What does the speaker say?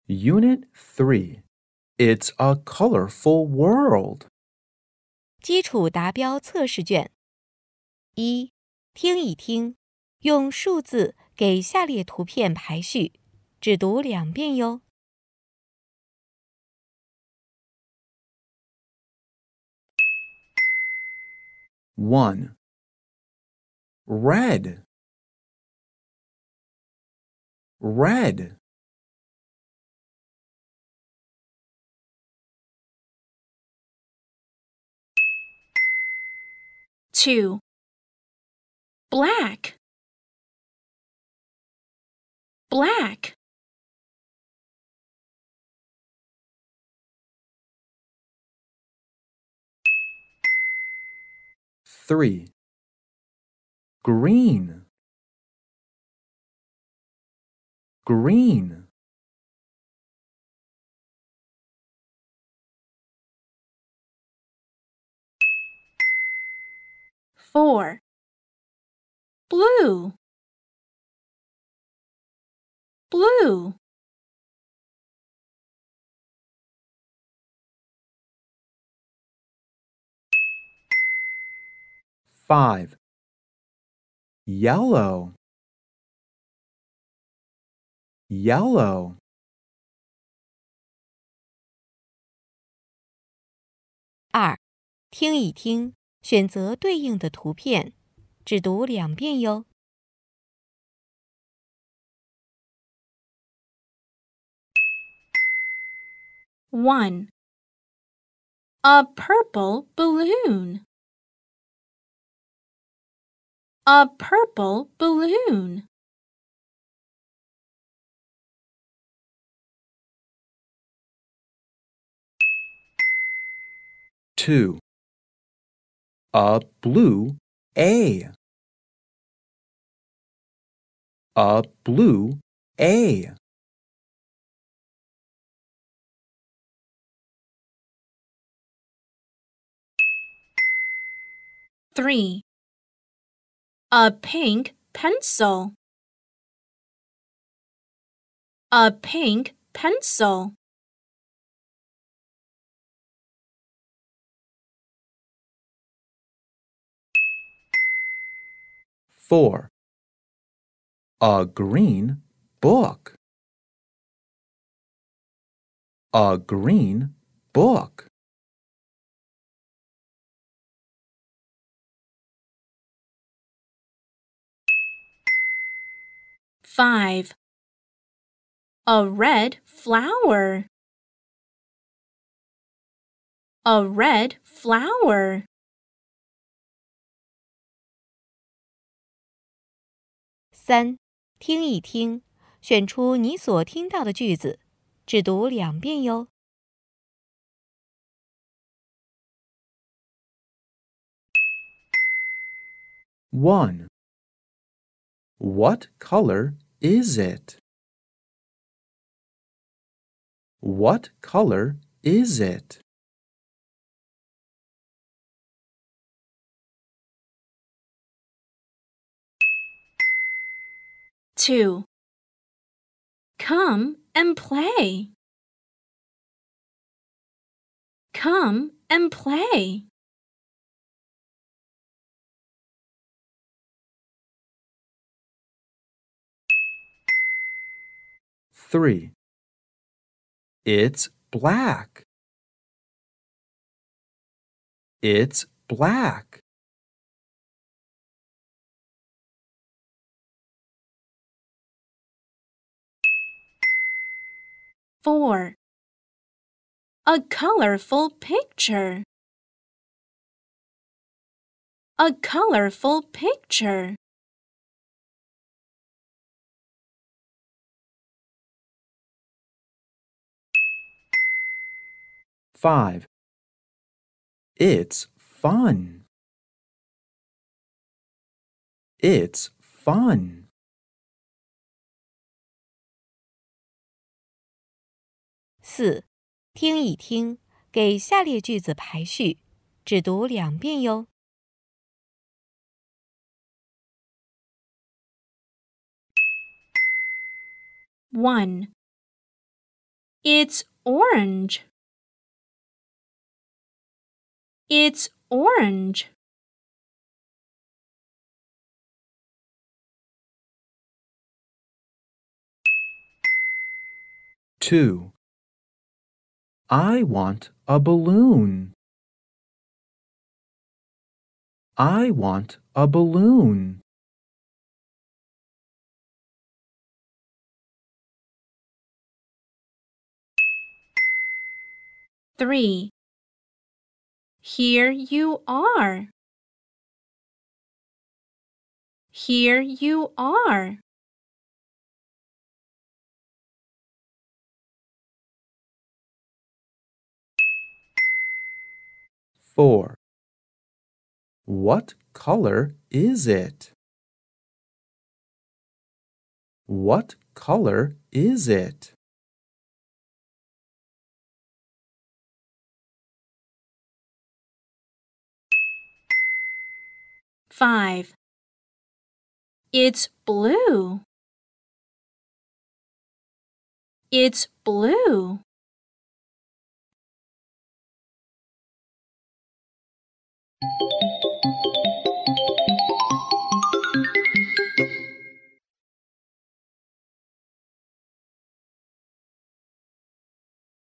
Unit 3. It's a colorful world. 基础达标测试卷。一、听一听，用数字给下列图片排序，只读2遍哟。 1. Red. Red. 2. Black. Black. 3. Green. Green. 4. Blue. Blue. 5. Yellow. Yellow. 2、听一听，选择对应的图片，只读2遍哟。 1. A purple balloon. A purple balloon. 2. A blue A. A blue A. 3. A pink pencil. A pink pencil. 4. A green book. A green book. 5. A red flower. A red flower. 3、听一听，选出你所听到的句子，只读2遍哟。 1. What color is it? What color is it? 2. Come and play. Come and play. 3. It's black. It's black. 4. A colorful picture. A colorful picture. 5. It's fun. It's fun. 4、听一听，给下列句子排序，只读2遍哟。 1. It's orange. It's orange. Two. I want a balloon. I want a balloon. Three. Here you are. Here you are. Four. What color is it? What color is it? Five. It's blue. It's blue.